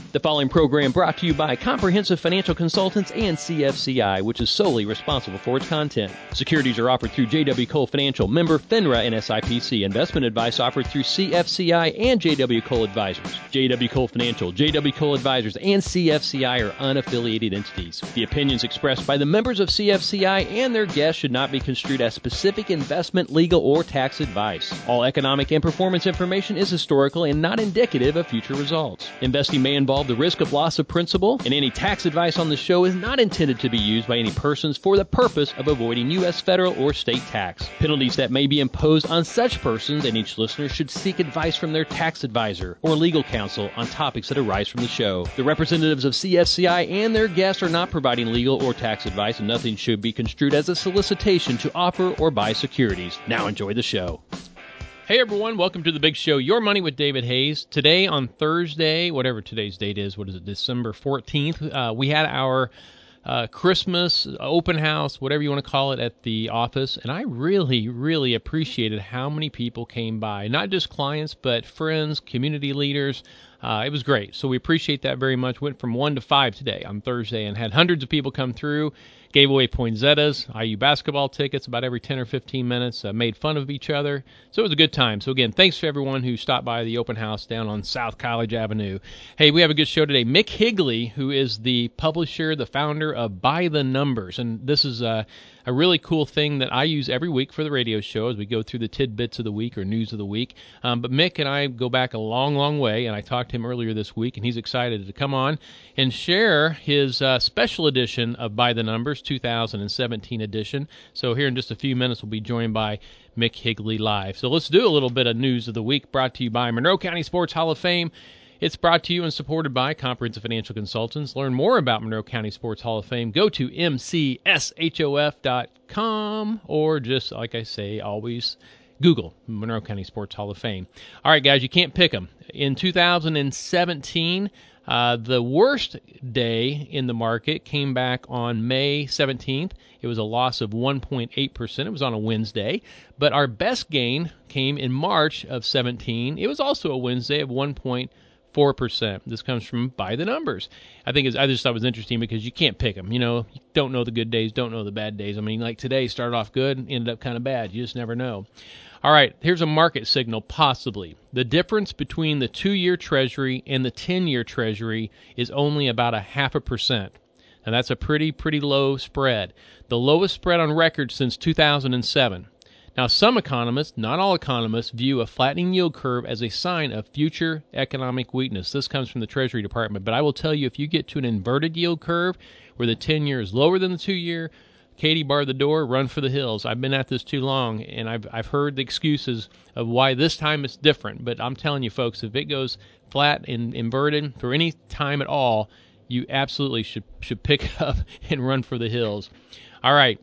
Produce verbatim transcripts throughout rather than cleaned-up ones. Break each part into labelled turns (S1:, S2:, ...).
S1: The following program brought to you by Comprehensive Financial Consultants and C F C I, which is solely responsible for its content. Securities are offered through J W. Cole Financial, member FINRA and S I P C. Investment advice offered through C F C I and J W. Cole Advisors. J W. Cole Financial, J W. Cole Advisors, and C F C I are unaffiliated entities. The opinions expressed by the members of C F C I and their guests should not be construed as specific investment, legal, or tax advice. All economic and performance information is historical and not indicative of future results. Investing may involve the risk of loss of principal, and any tax advice on the show is not intended to be used by any persons for the purpose of avoiding U S federal or state tax. Penalties that may be imposed on such persons, and each listener should seek advice from their tax advisor or legal counsel on topics that arise from the show. The representatives of C F C I and their guests are not providing legal or tax advice, and nothing should be construed as a solicitation to offer or buy securities. Now enjoy the show. Hey everyone, welcome to the big show, Your Money with David Hayes. Today on Thursday, whatever today's date is, what is it, December fourteenth, uh, we had our uh, Christmas open house, whatever you want to call it, at the office, and I really, really appreciated how many people came by. Not just clients, but friends, community leaders. Uh, it was great, so we appreciate that very much. Went from one to five today on Thursday and had hundreds of people come through. Gave away poinsettias, I U basketball tickets about every ten or fifteen minutes, uh, made fun of each other. So it was a good time. So again, thanks to everyone who stopped by the open house down on South College Avenue. Hey, we have a good show today. Mick Higley, who is the publisher, the founder of By the Numbers. And this is a, a really cool thing that I use every week for the radio show as we go through the tidbits of the week or news of the week. Um, but Mick and I go back a long, long way, and I talked to him earlier this week, and he's excited to come on and share his uh, special edition of By the Numbers, two thousand seventeen edition. So here in just a few minutes, we'll be joined by Mick Higley live. So let's do a little bit of news of the week, brought to you by Monroe County Sports Hall of Fame. It's brought to you and supported by Comprehensive Financial Consultants. Learn more about Monroe County Sports Hall of Fame. Go to M C S H O F dot com or just, like I say, always Google Monroe County Sports Hall of Fame. All right, guys, you can't pick them. In two thousand seventeen, uh, the worst day in the market came back on May seventeenth. It was a loss of one point eight percent. It was on a Wednesday. But our best gain came in March of seventeen. It was also a Wednesday of one point four percent. This comes from By the Numbers. I think it's, I just thought it was interesting because you can't pick them. You know, you don't know the good days, don't know the bad days. I mean, like today started off good, ended up kind of bad. You just never know. All right, here's a market signal, possibly. The difference between the two-year Treasury and the ten-year Treasury is only about a half a percent. And that's a pretty, pretty low spread. The lowest spread on record since two thousand seven. Now, some economists, not all economists, view a flattening yield curve as a sign of future economic weakness. This comes from the Treasury Department. But I will tell you, if you get to an inverted yield curve where the ten-year is lower than the two-year, Katie, bar the door, run for the hills. I've been at this too long, and I've I've heard the excuses of why this time it's different. But I'm telling you, folks, if it goes flat and inverted for any time at all, you absolutely should should pick up and run for the hills. All right.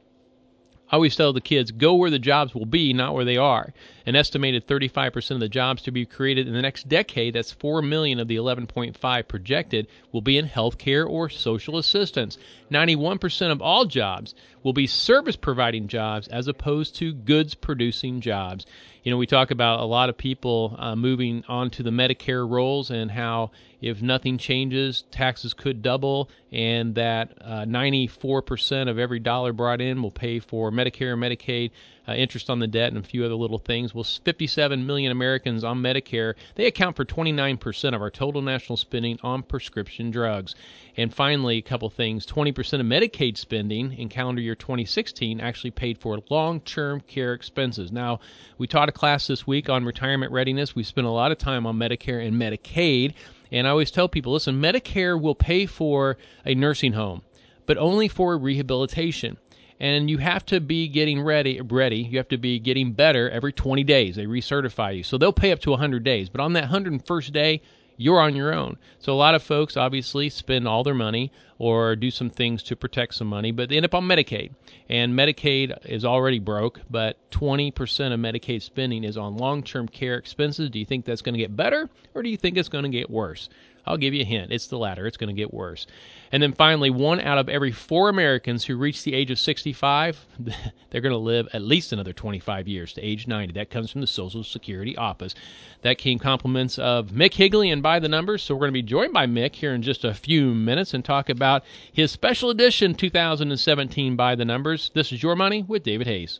S1: I always tell the kids, go where the jobs will be, not where they are. An estimated thirty-five percent of the jobs to be created in the next decade, that's four million of the eleven point five projected, will be in healthcare or social assistance. ninety-one percent of all jobs will be service-providing jobs as opposed to goods-producing jobs. You know, we talk about a lot of people uh, moving on to the Medicare rolls and how if nothing changes, taxes could double, and that uh, ninety-four percent of every dollar brought in will pay for Medicare and Medicaid, uh, interest on the debt, and a few other little things. Well, fifty-seven million Americans on Medicare, they account for twenty-nine percent of our total national spending on prescription drugs. And finally, a couple things. twenty percent of Medicaid spending in calendar year twenty sixteen actually paid for long-term care expenses. Now, we taught a class this week on retirement readiness. We spent a lot of time on Medicare and Medicaid. And I always tell people, listen, Medicare will pay for a nursing home, but only for rehabilitation. And you have to be getting ready, ready. You have to be getting better every twenty days. They recertify you. So they'll pay up to one hundred days. But on that one hundred first day, you're on your own. So a lot of folks obviously spend all their money or do some things to protect some money, but they end up on Medicaid. And Medicaid is already broke, but twenty percent of Medicaid spending is on long-term care expenses. Do you think that's going to get better, or do you think it's going to get worse? I'll give you a hint. It's the latter. It's going to get worse. And then finally, one out of every four Americans who reach the age of sixty-five, they're going to live at least another twenty-five years to age ninety. That comes from the Social Security Office. That came compliments of Mick Higley and By the Numbers. So we're going to be joined by Mick here in just a few minutes and talk about his special edition two thousand seventeen By the Numbers. This is Your Money with David Hayes.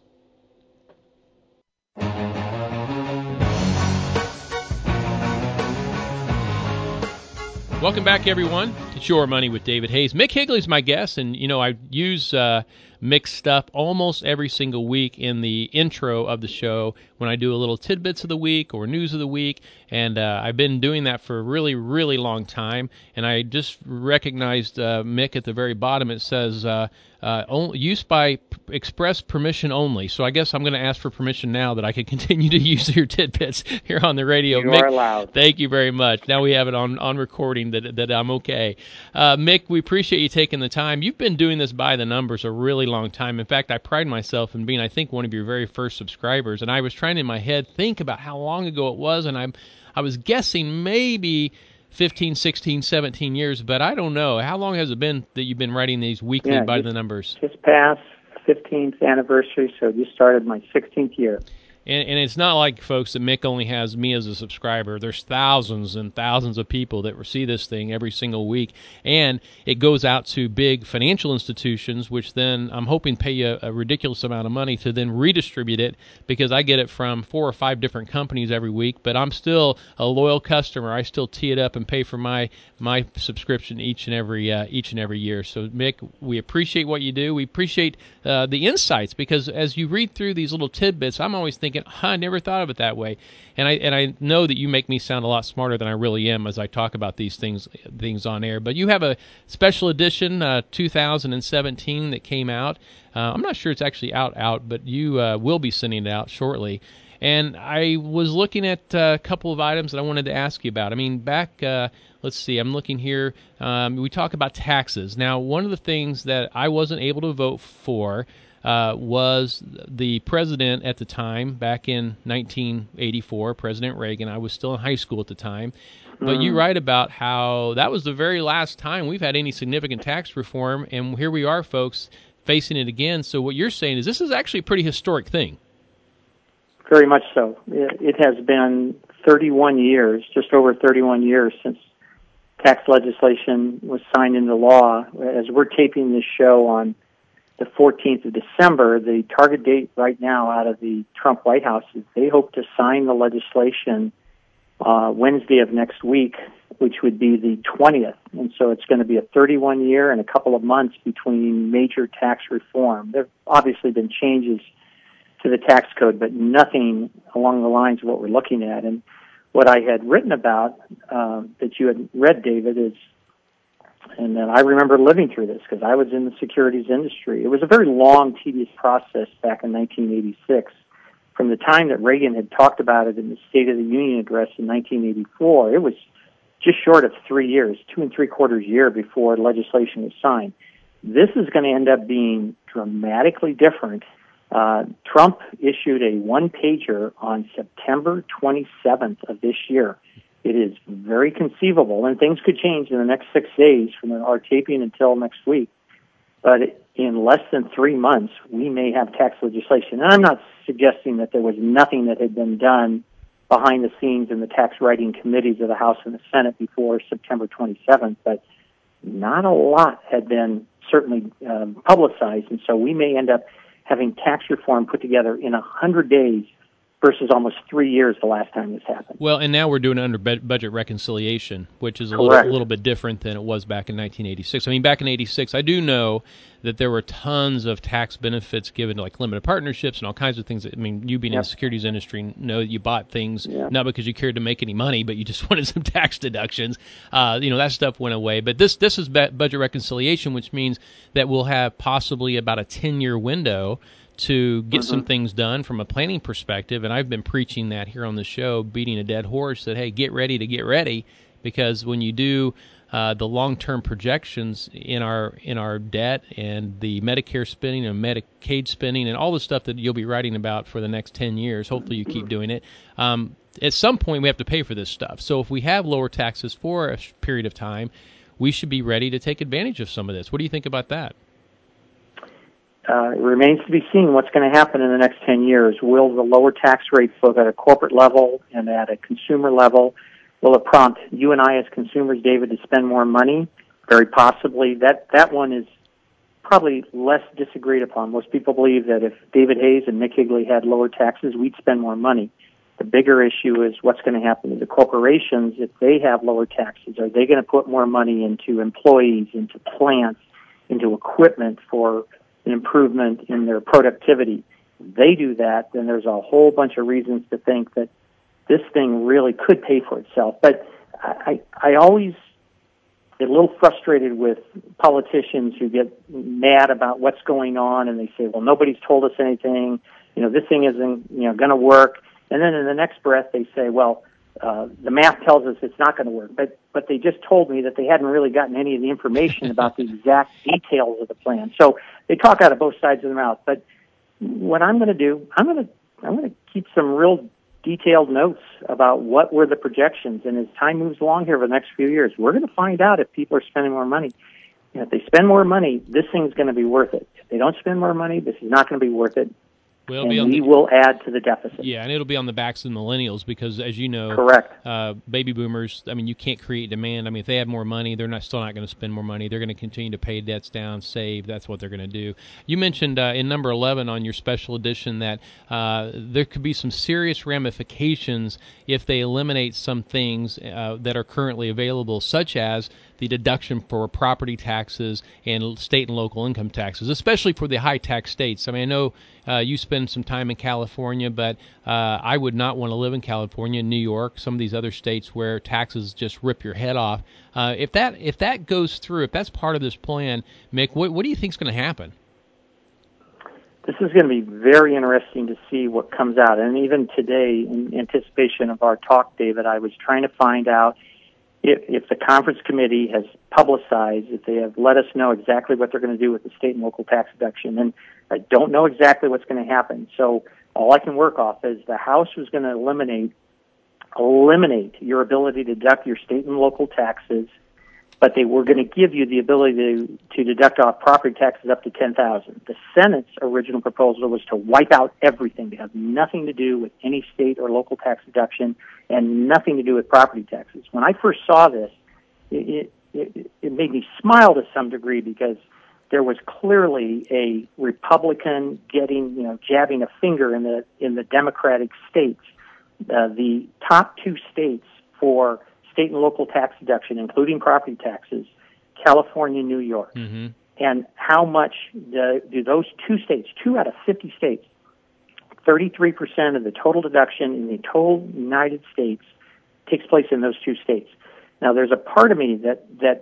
S1: Welcome back, everyone. It's Your Money with David Hayes. Mick Higley's my guest, and, you know, I use uh, Mick's stuff almost every single week in the intro of the show when I do a little tidbits of the week or news of the week, and uh, I've been doing that for a really, really long time, and I just recognized uh, Mick at the very bottom. It says, uh, uh, only, use by p- express permission only, so I guess I'm going to ask for permission now that I can continue to use your tidbits here on the radio.
S2: You
S1: Mick,
S2: are allowed.
S1: Thank you very much. Now we have it on, on recording that that I'm okay. Uh, Mick, we appreciate you taking the time. You've been doing this By the Numbers a really long time. In fact, I pride myself in being, I think, one of your very first subscribers, and I was trying in my head think about how long ago it was, and I'm I was guessing maybe fifteen, sixteen, seventeen years, but I don't know. How long has it been that you've been writing these weekly
S2: yeah,
S1: By
S2: just,
S1: the Numbers?
S2: Just past fifteenth anniversary, so just started my sixteenth year.
S1: And, and it's not like, folks, that Mick only has me as a subscriber. There's thousands and thousands of people that see this thing every single week. And it goes out to big financial institutions, which then I'm hoping pay you a, a ridiculous amount of money to then redistribute it, because I get it from four or five different companies every week. But I'm still a loyal customer. I still tee it up and pay for my my subscription each and every uh, each and every year. So, Mick, we appreciate what you do. We appreciate uh, the insights, because as you read through these little tidbits, I'm always thinking, huh, I never thought of it that way. And I and I know that you make me sound a lot smarter than I really am as I talk about these things things on air. But you have a special edition uh, two thousand seventeen that came out. Uh, I'm not sure it's actually out out, but you uh, will be sending it out shortly. And I was looking at a couple of items that I wanted to ask you about. I mean, back, uh, let's see, I'm looking here. Um, we talk about taxes. Now, one of the things that I wasn't able to vote for Uh, was the president at the time, back in nineteen eighty-four, President Reagan. I was still in high school at the time. But mm. you write about how that was the very last time we've had any significant tax reform, and here we are, folks, facing it again. So what you're saying is this is actually a pretty historic thing.
S2: Very much so. It has been thirty-one years, just over thirty-one years, since tax legislation was signed into law. As we're taping this show on the fourteenth of December, the target date right now out of the Trump White House is they hope to sign the legislation uh, Wednesday of next week, which would be the twentieth. And so it's going to be a thirty-one year and a couple of months between major tax reform. There have obviously been changes to the tax code, but nothing along the lines of what we're looking at. And what I had written about uh, that you had read, David, is And then I remember living through this because I was in the securities industry. It was a very long, tedious process back in nineteen eighty-six. From the time that Reagan had talked about it in the State of the Union address in nineteen eighty-four, it was just short of three years, two and three quarters year before legislation was signed. This is going to end up being dramatically different. Uh, Trump issued a one-pager on September twenty-seventh of this year. It is very conceivable, and things could change in the next six days from our taping until next week. But in less than three months, we may have tax legislation. And I'm not suggesting that there was nothing that had been done behind the scenes in the tax writing committees of the House and the Senate before September twenty-seventh, but not a lot had been certainly um, publicized. And so we may end up having tax reform put together in one hundred days versus almost three years the last time this happened.
S1: Well, and now we're doing it under budget reconciliation, which is a little, a little bit different than it was back in nineteen eighty-six. I mean, back in eighty-six, I do know that there were tons of tax benefits given to, like, limited partnerships and all kinds of things. I mean, you being yep. in the securities industry know that you bought things yep. not because you cared to make any money, but you just wanted some tax deductions. Uh, you know, that stuff went away. But this this is budget reconciliation, which means that we'll have possibly about a ten-year window to get mm-hmm. some things done from a planning perspective, and I've been preaching that here on the show, beating a dead horse, that, hey, get ready to get ready, because when you do uh, the long-term projections in our in our debt and the Medicare spending and Medicaid spending and all the stuff that you'll be writing about for the next ten years, hopefully you keep doing it, um, at some point we have to pay for this stuff. So if we have lower taxes for a period of time, we should be ready to take advantage of some of this. What do you think about that?
S2: Uh, it remains to be seen what's going to happen in the next ten years. Will the lower tax rates, both at a corporate level and at a consumer level, will it prompt you and I as consumers, David, to spend more money? Very possibly. That that one is probably less disagreed upon. Most people believe that if David Hayes and Nick Higley had lower taxes, we'd spend more money. The bigger issue is what's going to happen to the corporations if they have lower taxes. Are they going to put more money into employees, into plants, into equipment for an improvement in their productivity? If they do that, then there's a whole bunch of reasons to think that this thing really could pay for itself. But I, I always get a little frustrated with politicians who get mad about what's going on, and they say, well, nobody's told us anything. You know, this thing isn't, you know, going to work. And then in the next breath, they say, well, uh, the math tells us it's not going to work. But but they just told me that they hadn't really gotten any of the information about the exact details of the plan. So they talk out of both sides of their mouth. But what I'm going to do, I'm going to I'm going to keep some real detailed notes about what were the projections. And as time moves along here over the next few years, we're going to find out if people are spending more money. And if they spend more money, this thing's going to be worth it. If they don't spend more money, this is not going to be worth it.
S1: Well,
S2: and
S1: be on
S2: we
S1: the,
S2: will add to the deficit.
S1: Yeah, and it'll be on the backs of the millennials because, as you know,
S2: correct.
S1: Uh, baby boomers, I mean, you can't create demand. I mean, if they have more money, they're not still not going to spend more money. They're going to continue to pay debts down, save. That's what they're going to do. You mentioned uh, in number eleven on your special edition that uh, there could be some serious ramifications if they eliminate some things uh, that are currently available, such as the deduction for property taxes and state and local income taxes, especially for the high-tax states. I mean, I know uh, you spend some time in California, but uh, I would not want to live in California, New York, some of these other states where taxes just rip your head off. Uh, if that if that goes through, if that's part of this plan, Mick, what, what do you think is going to happen?
S2: This is going to be very interesting to see what comes out. And even today, in anticipation of our talk, David, I was trying to find out If, if the conference committee has publicized, if they have let us know exactly what they're going to do with the state and local tax deduction. And I don't know exactly what's going to happen. So all I can work off is the House was going to eliminate eliminate your ability to deduct your state and local taxes, but they were going to give you the ability to, to deduct off property taxes up to ten thousand dollars. The Senate's original proposal was to wipe out everything, to have nothing to do with any state or local tax deduction and nothing to do with property taxes. When I first saw this, it, it, it made me smile to some degree because there was clearly a Republican getting, you know, jabbing a finger in the in the Democratic states. Uh, the top two states for state and local tax deduction, including property taxes, California, New York. Mm-hmm. And how much do, do those two states, two out of fifty states, thirty-three percent of the total deduction in the total United States takes place in those two states. Now, there's a part of me that, that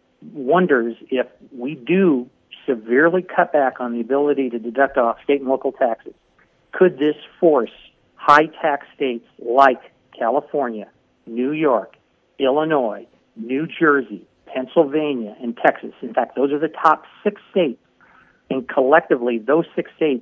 S2: wonders if we do severely cut back on the ability to deduct off state and local taxes, could this force high-tax states like California, New York, Illinois, New Jersey, Pennsylvania, and Texas. In fact, those are the top six states. And collectively, those six states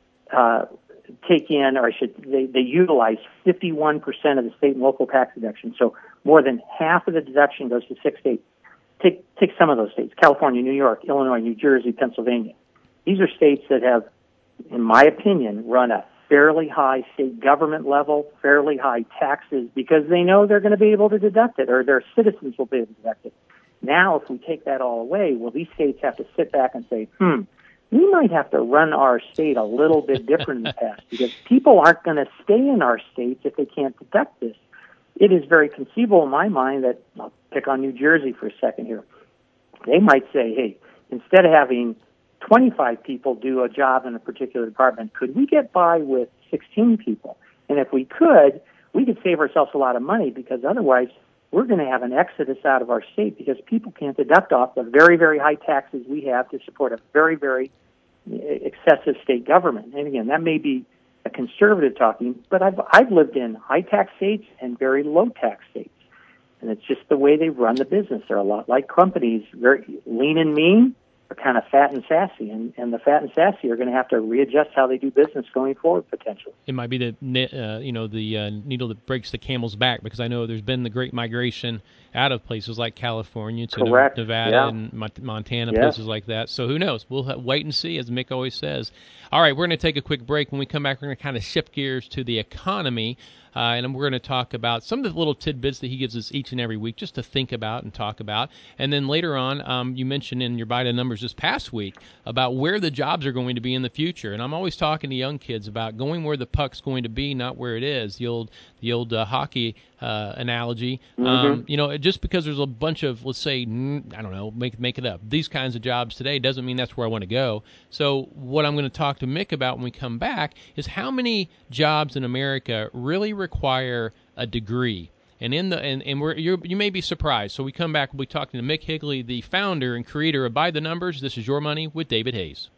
S2: uh, take in, or I should, they, they utilize fifty-one percent of the state and local tax deduction. So more than half of the deduction goes to six states. Take, take some of those states, California, New York, Illinois, New Jersey, Pennsylvania. These are states that have, in my opinion, run a fairly high state government level, fairly high taxes, because they know they're going to be able to deduct it, or their citizens will be able to deduct it. Now, if we take that all away, well, these states have to sit back and say, hmm, we might have to run our state a little bit different in the past, because people aren't going to stay in our states if they can't deduct this. It is very conceivable in my mind that, I'll pick on New Jersey for a second here, they might say, hey, instead of having twenty-five people do a job in a particular department, could we get by with sixteen people? And if we could, we could save ourselves a lot of money, because otherwise we're going to have an exodus out of our state because people can't deduct off the very, very high taxes we have to support a very, very excessive state government. And again, that may be a conservative talking, but I've I've lived in high tax states and very low tax states. And it's just the way they run the business. They're a lot like companies, very lean and mean. are kind of fat and sassy, and, and the fat and sassy are going to have to readjust how they do business going forward, potentially.
S1: It might be the uh, you know the uh, needle that breaks the camel's back, because I know there's been the great migration out of places like California to
S2: Correct.
S1: Nevada
S2: yeah.
S1: and Montana,
S2: yes.
S1: places like that. So who knows? We'll have, wait and see, as Mick always says. All right, we're going to take a quick break. When we come back, we're going to kind of shift gears to the economy, uh, and we're going to talk about some of the little tidbits that he gives us each and every week just to think about and talk about. And then later on, um, you mentioned in your Buy the Numbers this past week about where the jobs are going to be in the future. And I'm always talking to young kids about going where the puck's going to be, not where it is. The old the old uh, hockey uh, analogy.
S2: Mm-hmm.
S1: Um, you know, just because there's a bunch of, let's say, I don't know, make make it up, these kinds of jobs today doesn't mean that's where I want to go. So what I'm going to talk to Mick about when we come back is how many jobs in America really require a degree. And in the and, and we're you you may be surprised. So we come back, we'll be talking to Mick Higley, the founder and creator of Buy the Numbers. This is Your Money with David Hayes.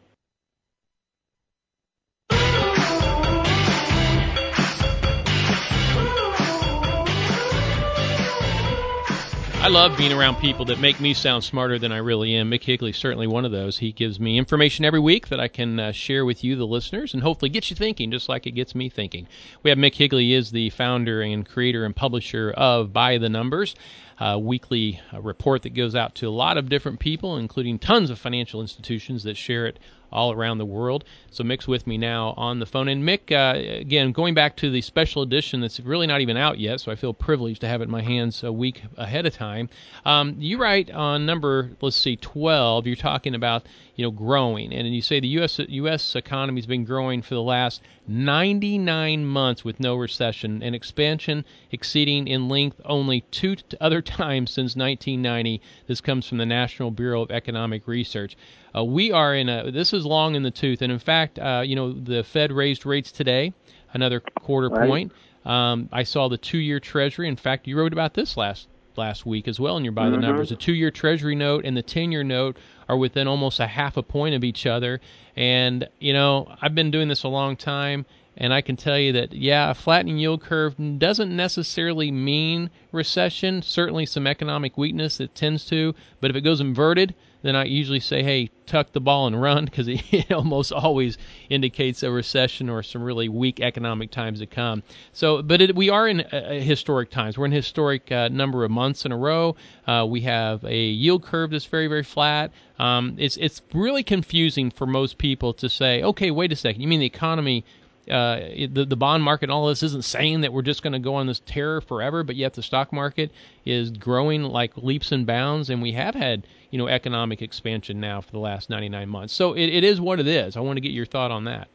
S1: I love being around people that make me sound smarter than I really am. Mick Higley is certainly one of those. He gives me information every week that I can uh, share with you, the listeners, and hopefully get you thinking, just like it gets me thinking. We have Mick Higley. He is the founder and creator and publisher of Buy the Numbers, a weekly uh, report that goes out to a lot of different people, including tons of financial institutions that share it all around the world. So Mick's with me now on the phone. And Mick, uh, again, going back to the special edition that's really not even out yet, so I feel privileged to have it in my hands a week ahead of time. Um, you write on number, let's see, twelve, you're talking about, you know, growing. And you say the U S U S economy's been growing for the last ninety-nine months with no recession, and expansion exceeding in length only two other times since nineteen ninety. This comes from the National Bureau of Economic Research. Uh, we are in a, this is long in the tooth, and in fact, uh, you know, the Fed raised rates today, another quarter
S2: right.
S1: point. Um, I saw the two-year Treasury. In fact, you wrote about this last last week as well in your Buy the
S2: mm-hmm.
S1: Numbers. The two-year Treasury note and the ten-year note are within almost a half a point of each other. And, you know, I've been doing this a long time, and I can tell you that, yeah, a flattening yield curve doesn't necessarily mean recession. Certainly some economic weakness it tends to, but if it goes inverted, then I usually say, hey, tuck the ball and run, because it almost always indicates a recession or some really weak economic times to come. So, but it, we are in uh, historic times. We're in a historic uh, number of months in a row. Uh, we have a yield curve that's very, very flat. Um, it's it's really confusing for most people to say, okay, wait a second, you mean the economy, Uh, the the bond market and all this isn't saying that we're just going to go on this terror forever, but yet the stock market is growing like leaps and bounds, and we have had, you know, economic expansion now for the last ninety-nine months. So it, it is what it is. I want to get your thought on that.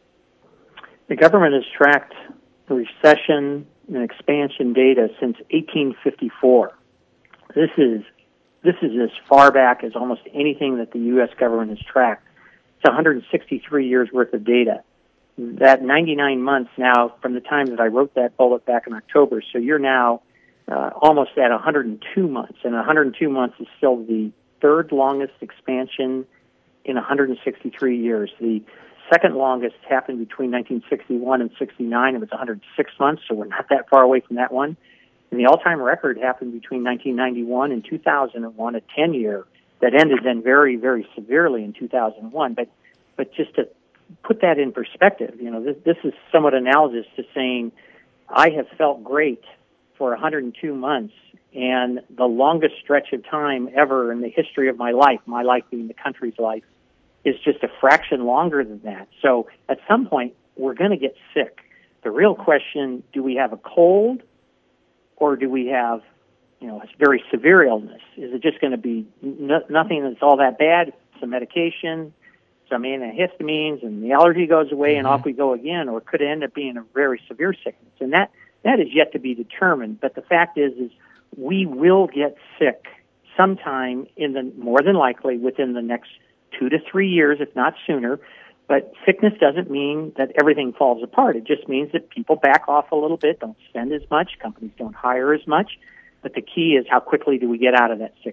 S2: The government has tracked recession and expansion data since eighteen fifty-four. This is this is as far back as almost anything that the U S government has tracked. It's one hundred sixty-three years worth of data. That ninety-nine months now from the time that I wrote that bullet back in October, so you're now uh, almost at one hundred two months, and one hundred two months is still the third longest expansion in one hundred sixty-three years. The second longest happened between nineteen sixty-one and sixty-nine. It was one hundred six months, so we're not that far away from that one. And the all-time record happened between nineteen ninety-one and two thousand one, a ten-year that ended then very, very severely in two thousand one. But, but just to put that in perspective, you know, this, this is somewhat analogous to saying I have felt great for one hundred two months, and the longest stretch of time ever in the history of my life, my life being the country's life, is just a fraction longer than that. So at some point, we're going to get sick. The real question, do we have a cold, or do we have, you know, a very severe illness? Is it just going to be no, nothing that's all that bad, some medication, some antihistamines, and the allergy goes away, and off we go again, or could it end up being a very severe sickness? And that, that is yet to be determined. But the fact is, is we will get sick sometime in the, more than likely, within the next two to three years, if not sooner. But sickness doesn't mean that everything falls apart. It just means that people back off a little bit, don't spend as much, companies don't hire as much. But the key is, how quickly do we get out of that sickness?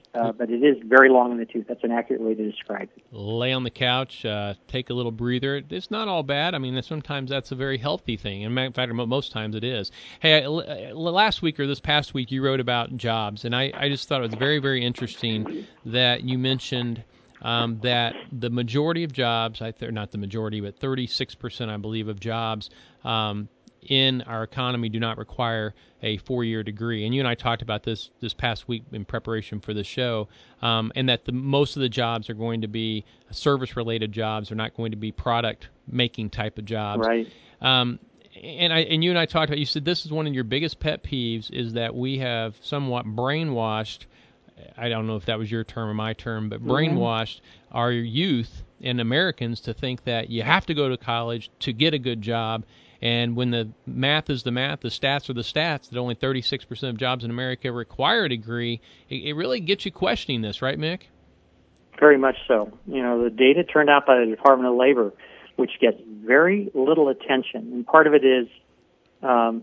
S2: Uh, but it is very long in the tooth. That's an accurate way to describe it.
S1: Lay on the couch, uh, take a little breather. It's not all bad. I mean, sometimes that's a very healthy thing. In fact, most times it is. Hey, last week or this past week, you wrote about jobs, and I, I just thought it was very, very interesting that you mentioned um, that the majority of jobs, I th- not the majority, but thirty-six percent, I believe, of jobs um, in our economy do not require a four-year degree. And you and I talked about this this past week in preparation for the show, um, and that the most of the jobs are going to be service-related jobs. They're not going to be product-making type of jobs.
S2: Right.
S1: Um, and I and you and I talked about, you said this is one of your biggest pet peeves, is that we have somewhat brainwashed, I don't know if that was your term or my term, but brainwashed mm-hmm. our youth and Americans to think that you have to go to college to get a good job. And when the math is the math, the stats are the stats, that only thirty-six percent of jobs in America require a degree, it, it really gets you questioning this, right, Mick?
S2: Very much so. You know, the data turned out by the Department of Labor, which gets very little attention. And part of it is um,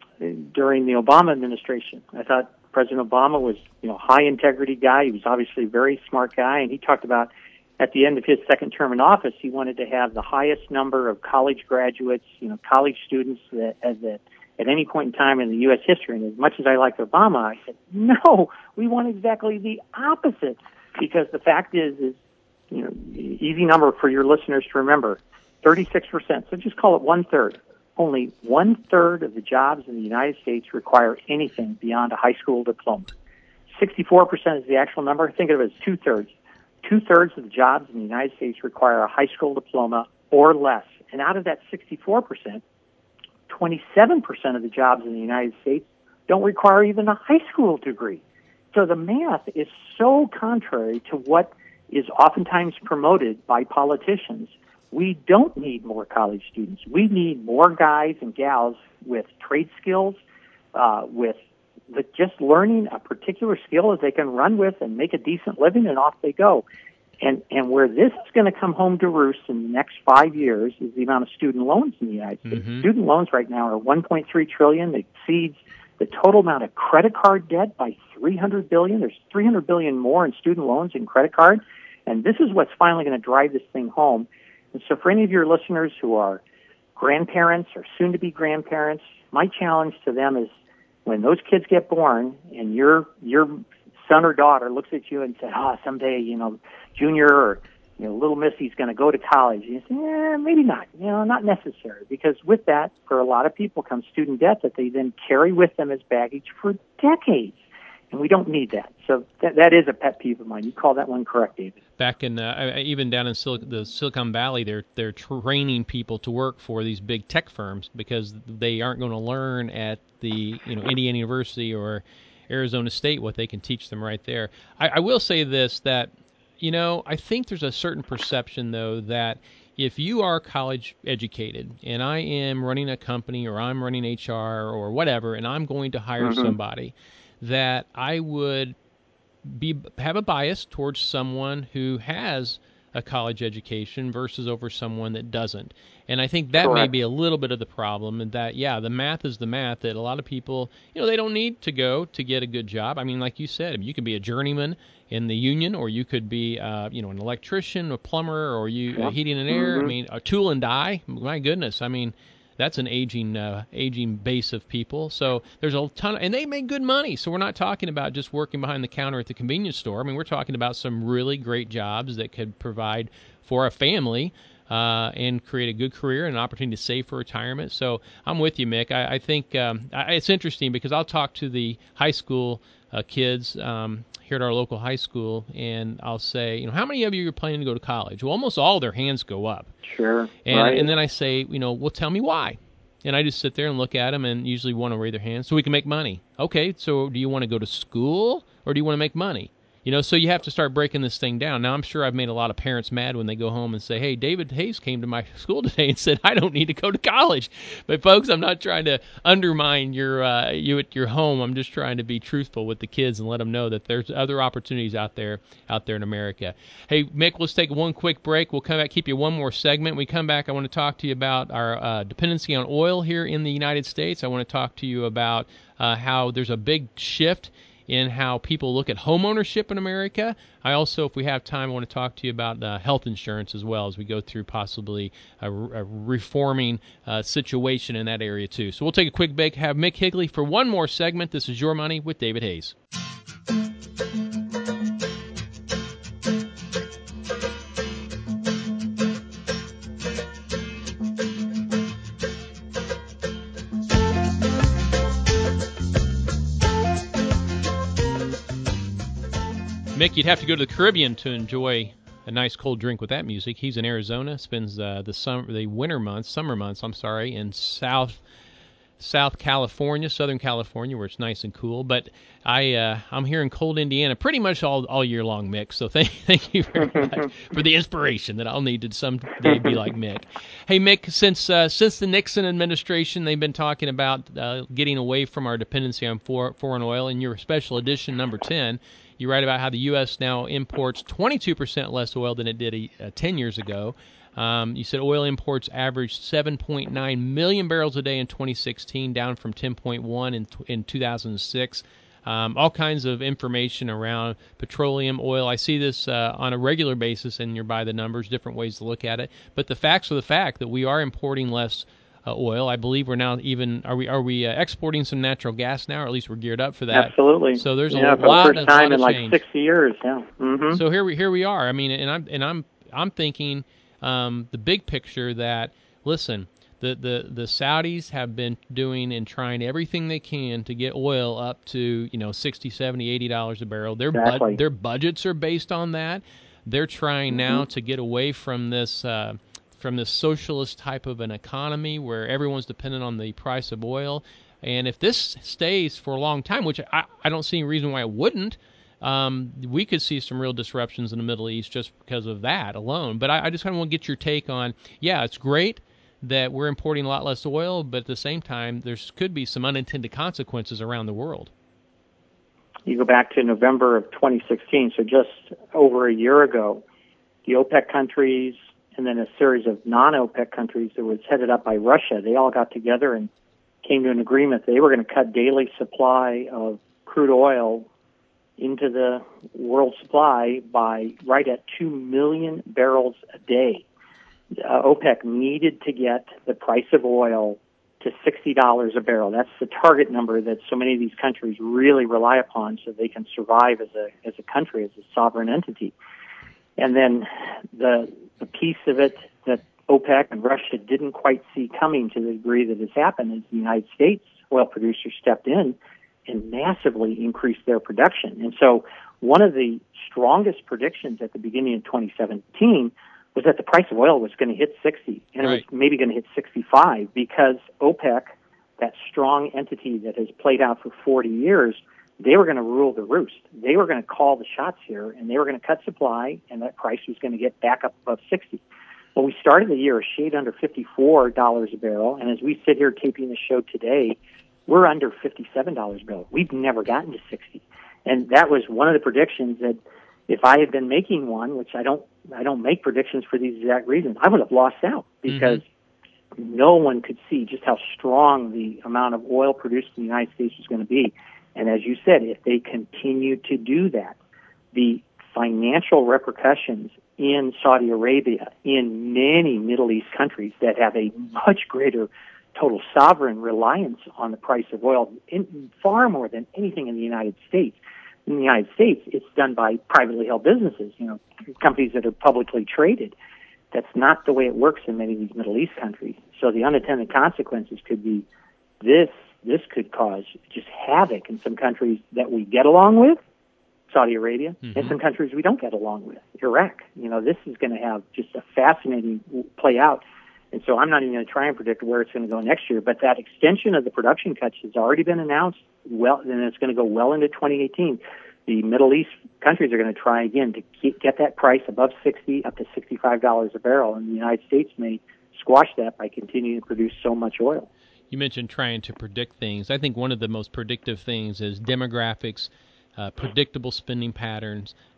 S2: during the Obama administration. I thought President Obama was, you know, high-integrity guy. He was obviously a very smart guy, and he talked about at the end of his second term in office, he wanted to have the highest number of college graduates, you know, college students that, as a, at any point in time in the U S history. And as much as I liked Obama, I said, no, we want exactly the opposite. Because the fact is, is, you know, easy number for your listeners to remember, thirty-six percent. So just call it one-third. Only one-third of the jobs in the United States require anything beyond a high school diploma. sixty-four percent is the actual number. Think of it as two-thirds. Two-thirds of the jobs in the United States require a high school diploma or less. And out of that sixty-four percent, twenty-seven percent of the jobs in the United States don't require even a high school degree. So the math is so contrary to what is oftentimes promoted by politicians. We don't need more college students. We need more guys and gals with trade skills, uh, with the, just learning a particular skill that they can run with and make a decent living, and off they go. And and where this is going to come home to roost in the next five years is the amount of student loans in the United States. Mm-hmm. Student loans right now are one point three trillion dollars. It exceeds the total amount of credit card debt by three hundred billion dollars. There's three hundred billion dollars more in student loans and credit card. And this is what's finally going to drive this thing home. And so for any of your listeners who are grandparents or soon-to-be grandparents, my challenge to them is when those kids get born and your your son or daughter looks at you and says, oh, someday, you know, Junior or, you know, little Missy's going to go to college. And you say, eh, maybe not, you know, not necessary. Because with that, for a lot of people comes student debt that they then carry with them as baggage for decades. And we don't need that. So that, that is a pet peeve of mine. You call that one correct, David.
S1: Back in, uh, even down in Sil- the Silicon Valley, they're they're training people to work for these big tech firms because they aren't going to learn at the, you know, Indiana University or Arizona State what they can teach them right there. I, I will say this, that, you know, I think there's a certain perception, though, that if you are college educated and I am running a company or I'm running H R or whatever, and I'm going to hire mm-hmm. somebody, that I would be have a bias towards someone who has a college education versus over someone that doesn't. And I think that Correct. May be a little bit of the problem, and that, yeah, the math is the math, that a lot of people, you know, they don't need to go to get a good job. I mean, like you said, you could be a journeyman in the union, or you could be, uh, you know, an electrician, a plumber, or you uh, heating and air. Mm-hmm. I mean, a tool and die. My goodness. I mean, that's an aging uh, aging base of people. So there's a ton, of, and they make good money. So we're not talking about just working behind the counter at the convenience store. I mean, we're talking about some really great jobs that could provide for a family uh, and create a good career and an opportunity to save for retirement. So I'm with you, Mick. I, I think um, I, it's interesting because I'll talk to the high school uh, kids um, here at our local high school, and I'll say, you know, how many of you are planning to go to college? Well, almost all their hands go up.
S2: Sure.
S1: And,
S2: right.
S1: and then I say, you know, well, tell me why. And I just sit there and look at them and usually want to raise their hands so we can make money. Okay, so do you want to go to school or do you want to make money? You know, so you have to start breaking this thing down. Now, I'm sure I've made a lot of parents mad when they go home and say, hey, David Hayes came to my school today and said, I don't need to go to college. But, folks, I'm not trying to undermine your uh, you at your home. I'm just trying to be truthful with the kids and let them know that there's other opportunities out there out there in America. Hey, Mick, let's take one quick break. We'll come back, keep you one more segment. When we come back, I want to talk to you about our uh, dependency on oil here in the United States. I want to talk to you about uh, how there's a big shift in how people look at home ownership in America. I also, if we have time, I want to talk to you about uh, health insurance as well as we go through possibly a, a reforming uh, situation in that area too. So we'll take a quick break, have Mick Higley for one more segment. This is Your Money with David Hayes. Mick, you'd have to go to the Caribbean to enjoy a nice cold drink with that music. He's in Arizona, spends uh, the summer, the winter months, summer months, I'm sorry, in South South California, Southern California, where it's nice and cool. But I, uh, I'm here in cold Indiana pretty much all, all year long, Mick. So thank, thank you very much for the inspiration that I'll need to someday be like Mick. Hey, Mick, since uh, since the Nixon administration, they've been talking about uh, getting away from our dependency on for, foreign oil. In your special edition, number ten, you write about how the U S now imports twenty-two percent less oil than it did uh, ten years ago. Um, you said oil imports averaged seven point nine million barrels a day in twenty sixteen, down from ten point one in, in two thousand six. Um, all kinds of information around petroleum, oil. I see this uh, on a regular basis, and you're by the numbers, different ways to look at it. But the facts are the fact that we are importing less uh, oil. I believe we're now even are we are we uh, exporting some natural gas now, or at least we're geared up for that.
S2: Absolutely.
S1: So there's
S2: yeah,
S1: a
S2: for
S1: lot
S2: the first
S1: of
S2: time
S1: lot
S2: in like
S1: change.
S2: sixty years. Yeah. Mm-hmm.
S1: So here we here we are. I mean, and I'm and I'm I'm thinking. Um, the big picture that, listen, the, the, the Saudis have been doing and trying everything they can to get oil up to, you know, sixty, seventy, eighty dollars a barrel. Their,
S2: exactly.
S1: bu- their budgets are based on that. They're trying
S2: mm-hmm.
S1: now to get away from this uh, from this socialist type of an economy where everyone's dependent on the price of oil. And if this stays for a long time, which I, I don't see any reason why it wouldn't, Um, we could see some real disruptions in the Middle East just because of that alone. But I, I just kind of want to get your take on, yeah, it's great that we're importing a lot less oil, but at the same time, there could be some unintended consequences around the world.
S2: You go back to November of twenty sixteen, so just over a year ago, the OPEC countries and then a series of non-OPEC countries that was headed up by Russia, they all got together and came to an agreement. They were going to cut daily supply of crude oil into the world supply by right at two million barrels a day. Uh, OPEC needed to get the price of oil to sixty dollars a barrel. That's the target number that so many of these countries really rely upon so they can survive as a as a country, as a sovereign entity. And then the the piece of it that OPEC and Russia didn't quite see coming to the degree that has happened is the United States oil producers stepped in and massively increased their production. And so one of the strongest predictions at the beginning of twenty seventeen was that the price of oil was going to hit sixty, and right. It was maybe going to hit sixty-five because OPEC, that strong entity that has played out for forty years, they were going to rule the roost. They were going to call the shots here, and they were going to cut supply, and that price was going to get back up above sixty. Well, we started the year a shade under fifty-four dollars a barrel, and as we sit here taping the show today, we're under fifty-seven dollars a barrel. We've never gotten to sixty. And that was one of the predictions that if I had been making one, which I don't I don't make predictions for these exact reasons, I would have lost out because mm-hmm. no one could see just how strong the amount of oil produced in the United States was going to be. And as you said, if they continue to do that, the financial repercussions in Saudi Arabia, in many Middle East countries that have a much greater total sovereign reliance on the price of oil, in, far more than anything in the United States. In the United States, it's done by privately held businesses, you know, companies that are publicly traded. That's not the way it works in many of these Middle East countries. So the unintended consequences could be this. This could cause just havoc in some countries that we get along with, Saudi Arabia, mm-hmm. and some countries we don't get along with, Iraq. You know, this is going to have just a fascinating play out. And so I'm not even going to try and predict where it's going to go next year, but that extension of the production cuts has already been announced, well, and it's going to go well into twenty eighteen. The Middle East countries are going to try again to keep, get that price above sixty, up to sixty-five dollars a barrel, and the United States may squash that by continuing to produce so much oil.
S1: You mentioned trying to predict things. I think one of the most predictive things is demographics, uh, predictable spending patterns.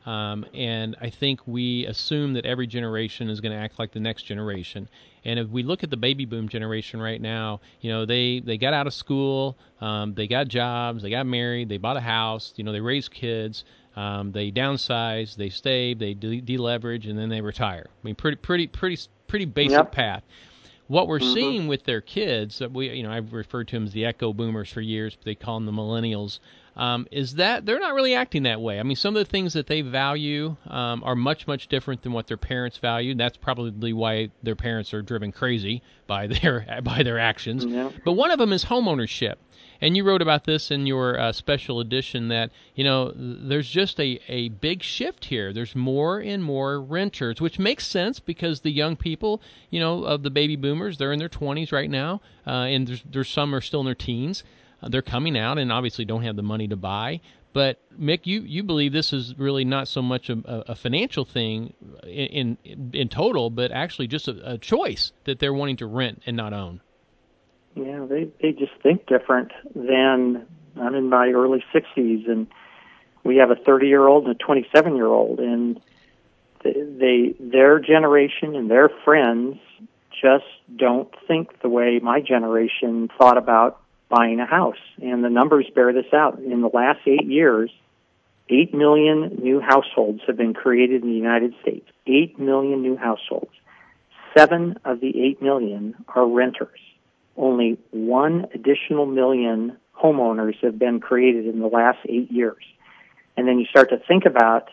S1: Um, and I think we assume that every generation is going to act like the next generation. And if we look at the baby boom generation right now, you know, they, they got out of school, um, they got jobs, they got married, they bought a house, you know, they raised kids, um, they downsize, they stay, they de- deleverage, and then they retire. I mean, pretty, pretty, pretty, pretty basic
S2: Yep.
S1: path. What we're
S2: Mm-hmm.
S1: seeing with their kids, we, you know, I've referred to them as the echo boomers for years, but they call them the millennials, um, is that they're not really acting that way. I mean, some of the things that they value um, are much, much different than what their parents valued. That's probably why their parents are driven crazy by their by their actions.
S2: Yep.
S1: But one of them is homeownership. And you wrote about this in your uh, special edition that, you know, there's just a, a big shift here. There's more and more renters, which makes sense because the young people, you know, of the baby boomers, they're in their twenties right now, uh, and there's, there's some are still in their teens. Uh, they're coming out and obviously don't have the money to buy. But, Mick, you, you believe this is really not so much a, a financial thing in, in, in total, but actually just a, a choice that they're wanting to rent and not own.
S2: Yeah, they they just think different than I'm in my early sixties, and we have a thirty-year-old and a twenty-seven-year-old, and they, they their generation and their friends just don't think the way my generation thought about buying a house. And the numbers bear this out. In the last eight years, eight million new households have been created in the United States. Eight million new households. Seven of the eight million are renters. Only one additional million homeowners have been created in the last eight years. And then you start to think about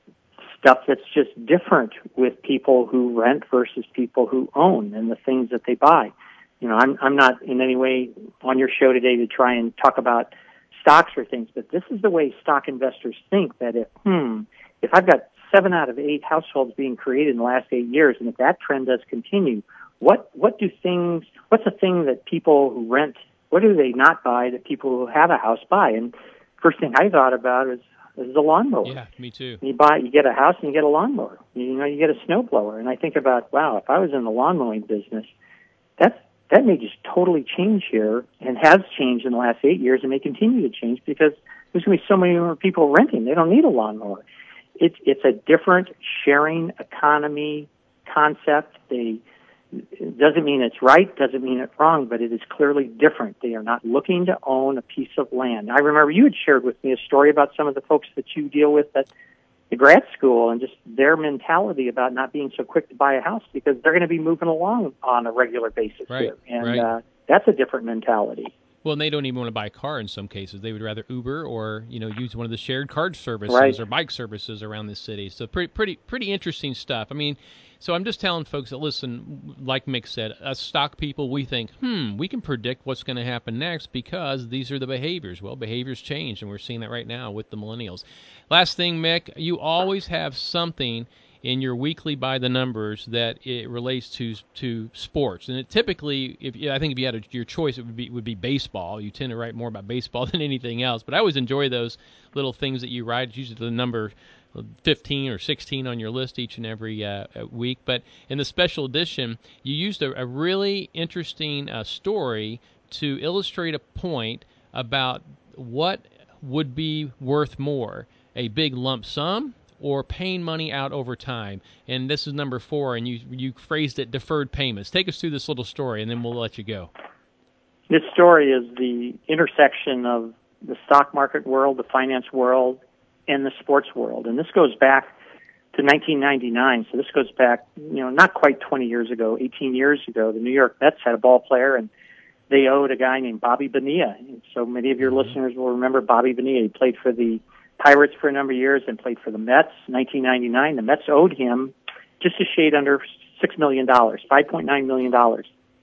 S2: stuff that's just different with people who rent versus people who own and the things that they buy. You know, I'm I'm not in any way on your show today to try and talk about stocks or things, but this is the way stock investors think, that if, hmm, if I've got seven out of eight households being created in the last eight years, and if that trend does continue, What what do things? What's the thing that people who rent? What do they not buy that people who have a house buy? And first thing I thought about is is a lawnmower.
S1: Yeah, me too.
S2: You buy, you get a house and you get a lawnmower. You know, you get a snowblower. And I think about, wow, if I was in the lawn mowing business, that's that may just totally change here, and has changed in the last eight years, and may continue to change because there's going to be so many more people renting. They don't need a lawnmower. It's it's a different sharing economy concept. They It doesn't mean it's right, doesn't mean it's wrong, but it is clearly different. They are not looking to own a piece of land. I remember you had shared with me a story about some of the folks that you deal with at the grad school and just their mentality about not being so quick to buy a house because they're going to be moving along on a regular basis
S1: right,
S2: here. And
S1: right.
S2: uh, that's a different mentality.
S1: Well, and they don't even want to buy a car in some cases. They would rather Uber or, you know, use one of the shared card services
S2: Right.
S1: or bike services around the city. So pretty, pretty, pretty interesting stuff. I mean, so I'm just telling folks that, listen, like Mick said, us stock people, we think, hmm, we can predict what's going to happen next because these are the behaviors. Well, behaviors change, and we're seeing that right now with the millennials. Last thing, Mick, you always have something in your weekly by the numbers that it relates to to sports, and it typically, if I think if you had a, your choice, it would be would be baseball. You tend to write more about baseball than anything else, but I always enjoy those little things that you write. It's usually the number fifteen or sixteen on your list each and every uh, week. But in the special edition, you used a, a really interesting uh, story to illustrate a point about what would be worth more, a big lump sum or paying money out over time. And this is number four, and you you phrased it deferred payments. Take us through this little story, and then we'll let you go.
S2: This story is the intersection of the stock market world, the finance world, and the sports world. And this goes back to nineteen ninety-nine, so this goes back, you know, not quite twenty years ago, eighteen years ago. The New York Mets had a ball player, and they owed a guy named Bobby Bonilla. And so many of your mm-hmm. listeners will remember Bobby Bonilla. He played for the Pirates for a number of years and played for the Mets. nineteen ninety-nine, the Mets owed him just a shade under six million dollars, five point nine million dollars.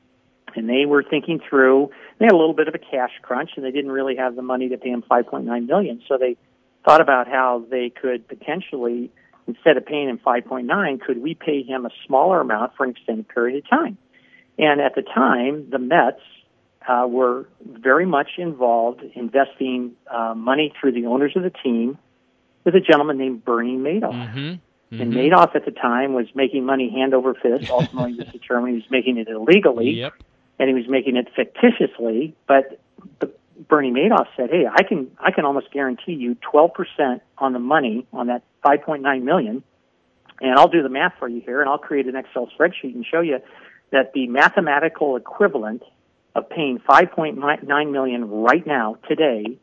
S2: And they were thinking through, they had a little bit of a cash crunch, and they didn't really have the money to pay him five point nine million dollars. So they thought about how they could potentially, instead of paying him five point nine, could we pay him a smaller amount for an extended period of time? And at the time, the Mets Uh, were very much involved investing uh, money through the owners of the team with a gentleman named Bernie Madoff.
S1: Mm-hmm. Mm-hmm.
S2: And Madoff at the time was making money hand over fist. Ultimately, it was determined he was making it illegally,
S1: yep.
S2: and he was making it fictitiously. But the, Bernie Madoff said, hey, I can I can almost guarantee you twelve percent on the money, on that five point nine million dollars, and I'll do the math for you here, and I'll create an Excel spreadsheet and show you that the mathematical equivalent of paying five point nine million dollars right now, today,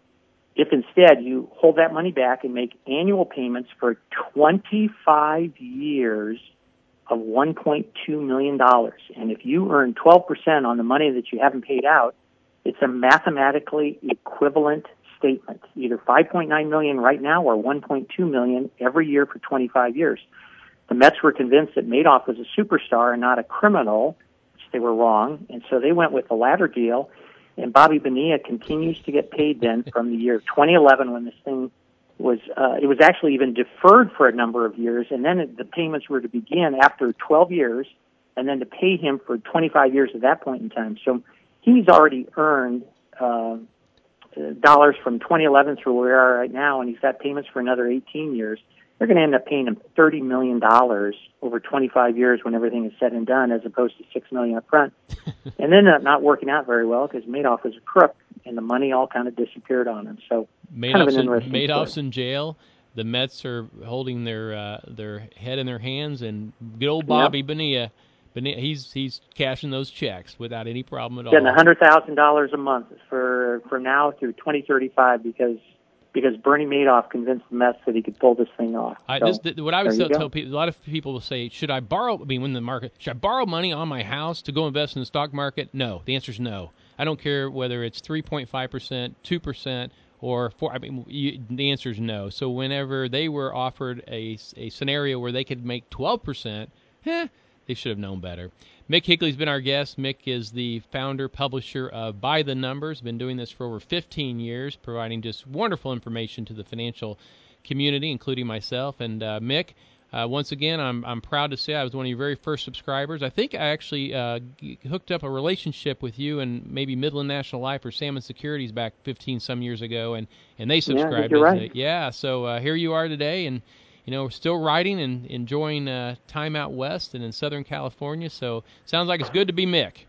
S2: if instead you hold that money back and make annual payments for twenty-five years of one point two million dollars. And if you earn twelve percent on the money that you haven't paid out, it's a mathematically equivalent statement, either five point nine million dollars right now or one point two million dollars every year for twenty-five years. The Mets were convinced that Madoff was a superstar and not a criminal, which they were wrong, and so they went with the latter deal. And Bobby Bonilla continues to get paid then from the year twenty eleven, when this thing was, uh, it was actually even deferred for a number of years, and then it, the payments were to begin after twelve years, and then to pay him for twenty-five years at that point in time. So he's already earned uh, dollars from twenty eleven through where we are right now, and he's got payments for another eighteen years. They're going to end up paying him thirty million dollars over twenty-five years when everything is said and done, as opposed to six million dollars up front. And then uh, not working out very well because Madoff was a crook, and the money all kind of disappeared on him. So
S1: Madoff's,
S2: kind of an interesting
S1: in, Madoff's
S2: story.
S1: in jail. The Mets are holding their uh, their head in their hands, and good old Bobby yep. Bonilla, Bonilla, he's he's cashing those checks without any problem at all.
S2: Getting one hundred thousand dollars a month for for now through twenty thirty-five because because Bernie Madoff convinced the Mets that he could pull this thing off.
S1: I,
S2: so,
S1: this, the, what I would tell, tell people, a lot of people will say, should I borrow, I mean, when the market, should I borrow money on my house to go invest in the stock market? No. The answer is no. I don't care whether it's three point five percent, two percent, or four. I mean, you, the answer is no. So whenever they were offered a, a scenario where they could make twelve percent, eh, they should have known better. Mick Higley's been our guest. Mick is the founder, publisher of By the Numbers. Been doing this for over fifteen years, providing just wonderful information to the financial community, including myself. And uh, Mick, uh, once again, I'm I'm proud to say I was one of your very first subscribers. I think I actually uh, hooked up a relationship with you and maybe Midland National Life or Salmon Securities back fifteen some years ago, and, and they subscribed.
S2: Yeah, you're right.
S1: Yeah, so uh, here you are today, and you know, we're still riding and enjoying uh, time out west and in Southern California. So sounds like it's good to be Mick.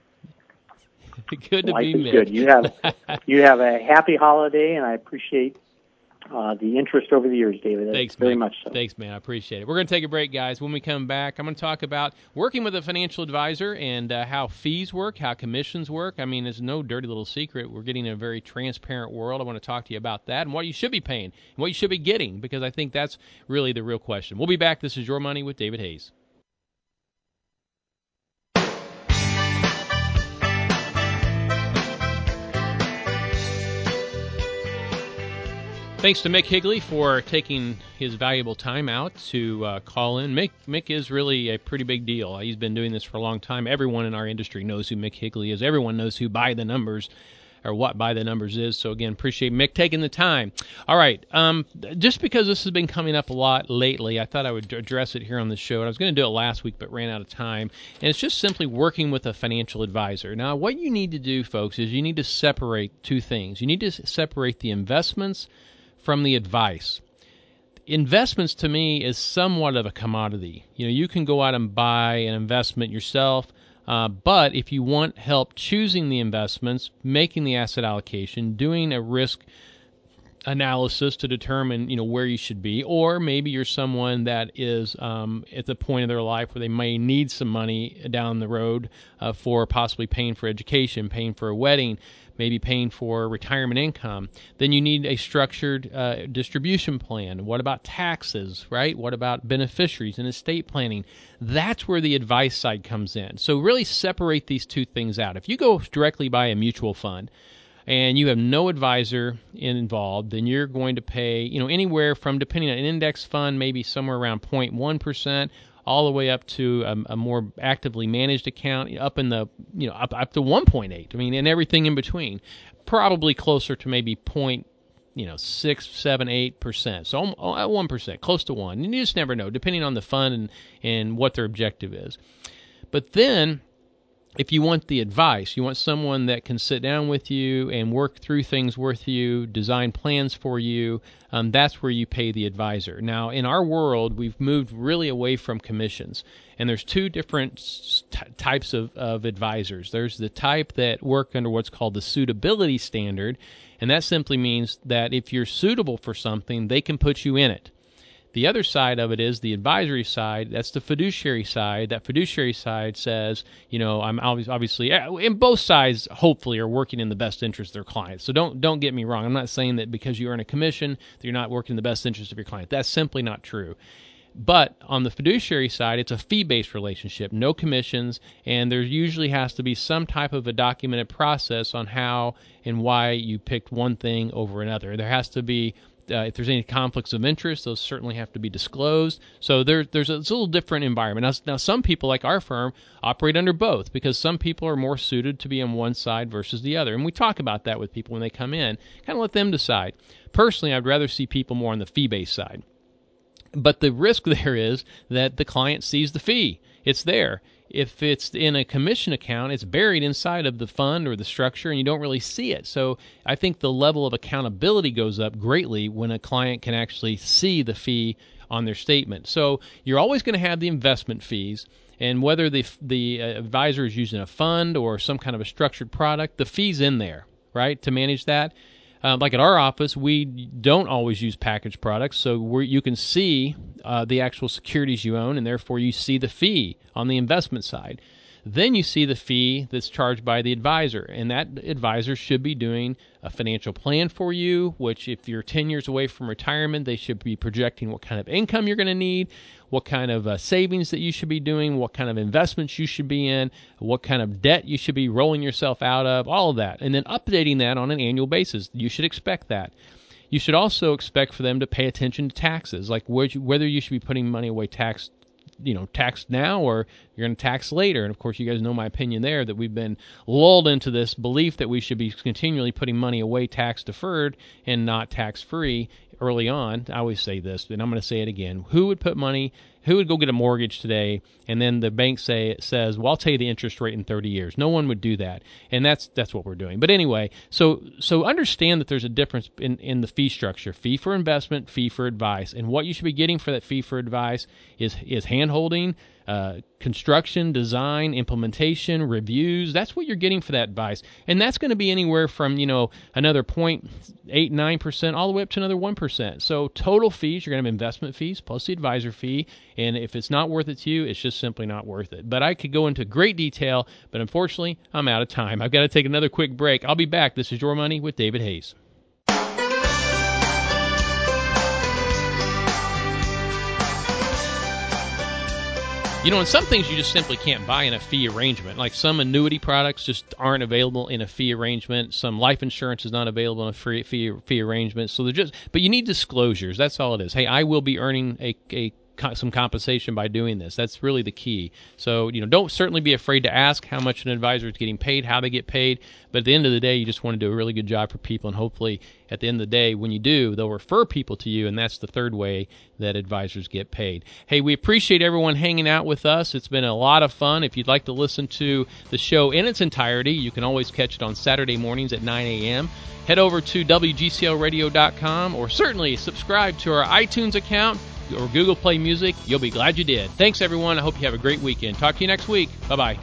S1: Good to
S2: Life
S1: be
S2: is
S1: Mick.
S2: Good. You have you have a happy holiday, and I appreciate uh, the interest over the years, David.
S1: Thanks,
S2: very
S1: Mick.
S2: much so.
S1: Thanks, man. I appreciate it. We're going to take a break, guys. When we come back, I'm going to talk about working with a financial advisor and uh, how fees work, how commissions work. I mean, it's no dirty little secret. We're getting in a very transparent world. I want to talk to you about that and what you should be paying and what you should be getting, because I think that's really the real question. We'll be back. This is Your Money with David Hayes. Thanks to Mick Higley for taking his valuable time out to uh, call in. Mick, Mick is really a pretty big deal. He's been doing this for a long time. Everyone in our industry knows who Mick Higley is. Everyone knows who By the Numbers or what By the Numbers is. So, again, appreciate Mick taking the time. All right. Um, just because this has been coming up a lot lately, I thought I would address it here on the show. And I was going to do it last week but ran out of time. And it's just simply working with a financial advisor. Now, what you need to do, folks, is you need to separate two things. You need to separate the investments from the advice. Investments, to me, is somewhat of a commodity. You know, you can go out and buy an investment yourself, uh, but if you want help choosing the investments, making the asset allocation, doing a risk analysis to determine, you know, where you should be, or maybe you're someone that is um, at the point of their life where they may need some money down the road uh, for possibly paying for education, paying for a wedding, maybe paying for retirement income, then you need a structured uh, distribution plan. What about taxes, right? What about beneficiaries and estate planning? That's where the advice side comes in. So really separate these two things out. If you go directly buy a mutual fund and you have no advisor involved, then you're going to pay, you know, anywhere from, depending on an index fund, maybe somewhere around zero point one percent, all the way up to a, a more actively managed account, up in the, you know, up, up to one point eight. I mean, and everything in between, probably closer to maybe point, you know, six, seven, eight percent. So at one percent, close to one. And you just never know, depending on the fund and, and what their objective is. But then if you want the advice, you want someone that can sit down with you and work through things with you, design plans for you, um, that's where you pay the advisor. Now, in our world, we've moved really away from commissions, and there's two different t- types of, of advisors. There's the type that work under what's called the suitability standard, and that simply means that if you're suitable for something, they can put you in it. The other side of it is the advisory side. That's the fiduciary side. That fiduciary side says, you know, I'm obviously, and both sides hopefully are working in the best interest of their clients. So don't don't get me wrong. I'm not saying that because you earn a commission that you're not working in the best interest of your client. That's simply not true. But on the fiduciary side, it's a fee-based relationship, no commissions, and there usually has to be some type of a documented process on how and why you picked one thing over another. There has to be Uh, if there's any conflicts of interest, those certainly have to be disclosed. So there, there's a, it's a little different environment. Now, now, some people, like our firm, operate under both because some people are more suited to be on one side versus the other. And we talk about that with people when they come in, kind of let them decide. Personally, I'd rather see people more on the fee-based side. But the risk there is that the client sees the fee. It's there. If it's in a commission account, it's buried inside of the fund or the structure, and you don't really see it. So I think the level of accountability goes up greatly when a client can actually see the fee on their statement. So you're always going to have the investment fees, and whether the the advisor is using a fund or some kind of a structured product, the fee's in there, right, to manage that. Uh, like at our office, we don't always use packaged products, so we're, you can see uh, the actual securities you own, and therefore you see the fee on the investment side. Then you see the fee that's charged by the advisor, and that advisor should be doing a financial plan for you, which if you're ten years away from retirement, they should be projecting what kind of income you're going to need, what kind of uh, savings that you should be doing, what kind of investments you should be in, what kind of debt you should be rolling yourself out of, all of that, and then updating that on an annual basis. You should expect that. You should also expect for them to pay attention to taxes, like whether you should be putting money away tax you know, taxed now or you're going to tax later. And of course, you guys know my opinion there that we've been lulled into this belief that we should be continually putting money away tax deferred and not tax free early on. I always say this, and I'm going to say it again. Who would put money, who would go get a mortgage today, and then the bank say says, well, I'll tell you the interest rate in thirty years. No one would do that. And that's that's what we're doing. But anyway, so so understand that there's a difference in, in the fee structure. Fee for investment, fee for advice. And what you should be getting for that fee for advice is, is hand-holding, Uh, construction, design, implementation, reviews. That's what you're getting for that advice. And that's going to be anywhere from, you know, another zero point eight nine percent all the way up to another one percent. So total fees, you're going to have investment fees plus the advisor fee. And if it's not worth it to you, it's just simply not worth it. But I could go into great detail, but unfortunately, I'm out of time. I've got to take another quick break. I'll be back. This is Your Money with David Hayes. You know, and some things you just simply can't buy in a fee arrangement. Like some annuity products just aren't available in a fee arrangement. Some life insurance is not available in a free fee fee arrangement. So they're just, but you need disclosures. That's all it is. Hey, I will be earning a a some compensation by doing this. That's really the key. So, you know, don't certainly be afraid to ask how much an advisor is getting paid, how they get paid. But at the end of the day, you just want to do a really good job for people. And hopefully at the end of the day, when you do, they'll refer people to you. And that's the third way that advisors get paid. Hey, we appreciate everyone hanging out with us. It's been a lot of fun. If you'd like to listen to the show in its entirety, you can always catch it on Saturday mornings at nine a.m. Head over to W G C L radio dot com or certainly subscribe to our iTunes account or Google Play Music. You'll be glad you did. Thanks, everyone. I hope you have a great weekend. Talk to you next week. Bye-bye.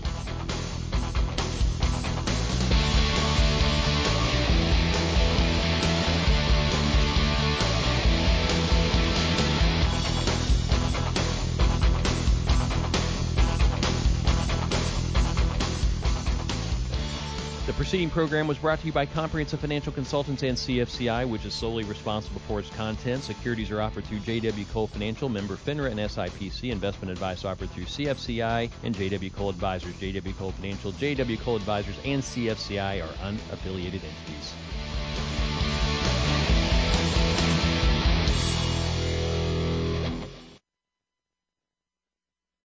S1: The preceding program was brought to you by Comprehensive Financial Consultants and C F C I, which is solely responsible for its content. Securities are offered through J W. Cole Financial, member FINRA and S I P C. Investment advice offered through C F C I and J W. Cole Advisors. J W. Cole Financial, J W. Cole Advisors, and C F C I are unaffiliated entities.